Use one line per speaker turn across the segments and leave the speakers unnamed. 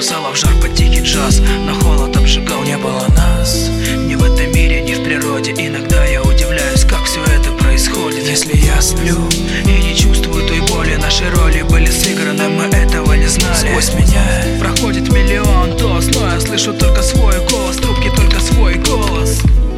бросала в жар под тихий джаз, но холод обжигал, не было нас. Ни в этом мире, ни в природе. Иногда я удивляюсь, как все это происходит. Если я сплю и не чувствую той боли, наши роли были сыграны, мы этого не знали. Сквозь меня проходит миллион доз, но я слышу только свой голос, трубки только свой голос.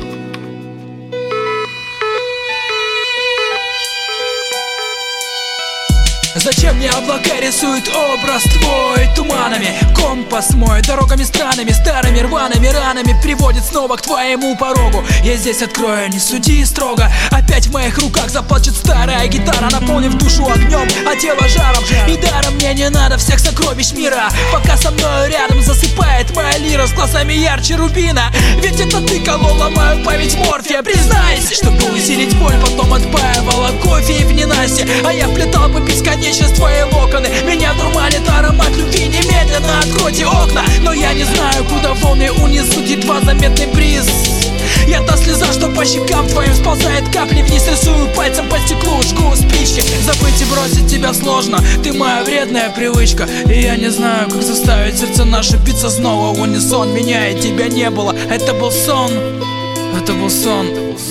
Зачем мне облака рисуют образ твой туманами? Компас мой дорогами странными, старыми рваными ранами приводит снова к твоему порогу. Я здесь открою, не суди строго. Опять в моих руках заплачет старая гитара, наполнив душу огнем, а тело жаром. И даром мне не надо всех сокровищ мира, пока со мною рядом засыпает моя лира с глазами ярче рубина. Ведь это ты колола мою память морфия. Признайся, чтобы усилить боль, потом отпаивала кофе и в ненастье, а я вплетал по бесконечности твои локоны. Меня дурманит аромат любви, немедленно откройте окна. Но я не знаю, куда волны унесут едва заметный бриз. Я та слеза, что по щекам твоим сползает капли вниз. Рисую пальцем по стеклу, жгу спички. Забыть и бросить тебя сложно, ты моя вредная привычка. И я не знаю, как заставить сердце наше биться снова в унисон. Меня и тебя не было, это был сон. Это был сон.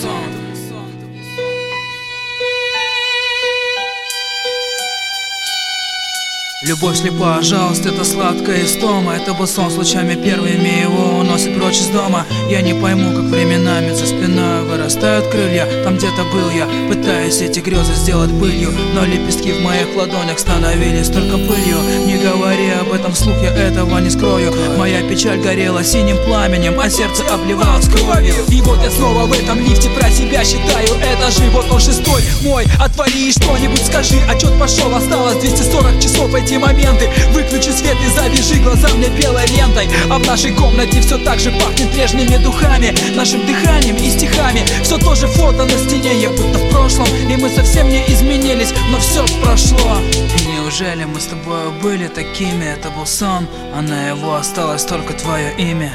Любовь слепа, жалость, это сладкая истома. Это был сон с лучами первыми, его уносит прочь из дома. Я не пойму, как временами за спиной вырастают крылья. Там где-то был я, пытаясь эти грезы сделать былью, но лепестки в моих ладонях становились только пылью. Не говори об этом вслух, я этого не скрою. Моя печаль горела синим пламенем, а сердце обливалось кровью. И вот я снова в этом лифте про себя считаю этажи. Вот он шестой мой, отвали и что-нибудь скажи. Отчет пошел, осталось 240 часов эти моменты. Выключи свет и завяжи глаза мне белой лентой. А в нашей комнате все так же пахнет прежними духами, нашим дыханием и стихами. Все то же фото на стене, я будто в прошлом, и мы совсем не изменились, но все прошло. И неужели мы с тобой были такими? Это был сон, а на его осталось только твое имя.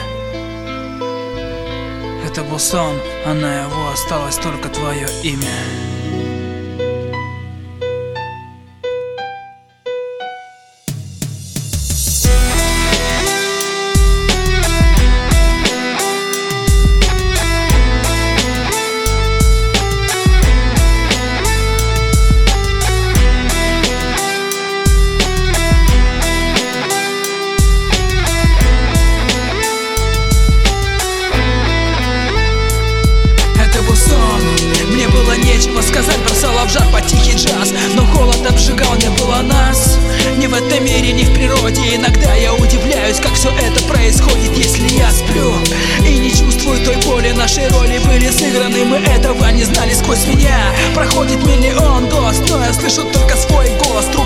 Это был сон, а на его осталось только твое имя. Нечего сказать, бросала в жар по тихий джаз, но холод обжигал, не было нас. Ни в этом мире, ни в природе. Иногда я удивляюсь, как все это происходит. Если я сплю и не чувствую той боли, наши роли были сыграны, мы этого не знали. Сквозь меня проходит миллион доз, но я слышу только свой голос.